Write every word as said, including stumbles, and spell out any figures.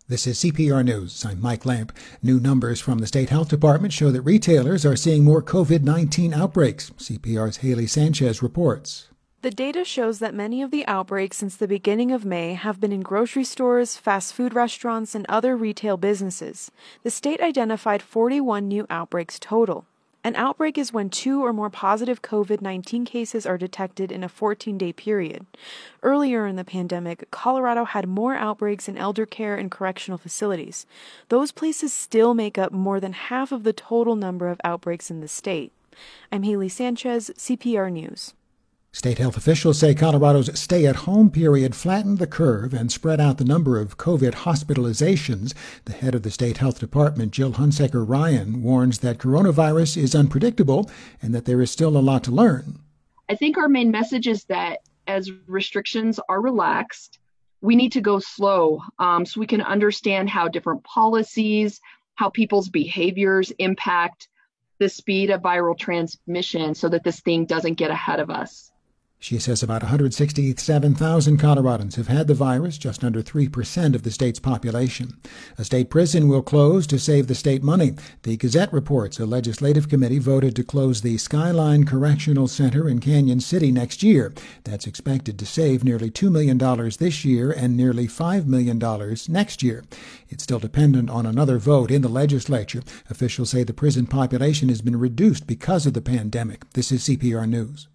This is C P R News. I'm Mike Lamp. New numbers from the State Health Department show that retailers are seeing more COVID nineteen outbreaks. C P R's Haley Sanchez reports. The data shows that many of the outbreaks since the beginning of May have been in grocery stores, fast food restaurants, and other retail businesses. The state identified forty-one new outbreaks total. An outbreak is when two or more positive COVID nineteen cases are detected in a fourteen-day period. Earlier in the pandemic, Colorado had more outbreaks in elder care and correctional facilities. Those places still make up more than half of the total number of outbreaks in the state. I'm Haley Sanchez, C P R News. State health officials say Colorado's stay-at-home period flattened the curve and spread out the number of COVID hospitalizations. The head of the State Health Department, Jill Hunsaker-Ryan, warns that coronavirus is unpredictable and that there is still a lot to learn. I think our main message is that as restrictions are relaxed, we need to go slow um, so we can understand how different policies, how people's behaviors impact the speed of viral transmission so that this thing doesn't get ahead of us. She says about one hundred sixty-seven thousand Coloradans have had the virus, just under three percent of the state's population. A state prison will close to save the state money. The Gazette reports a legislative committee voted to close the Skyline Correctional Center in Canyon City next year. That's expected to save nearly two million dollars this year and nearly five million dollars next year. It's still dependent on another vote in the legislature. Officials say the prison population has been reduced because of the pandemic. This is C P R News.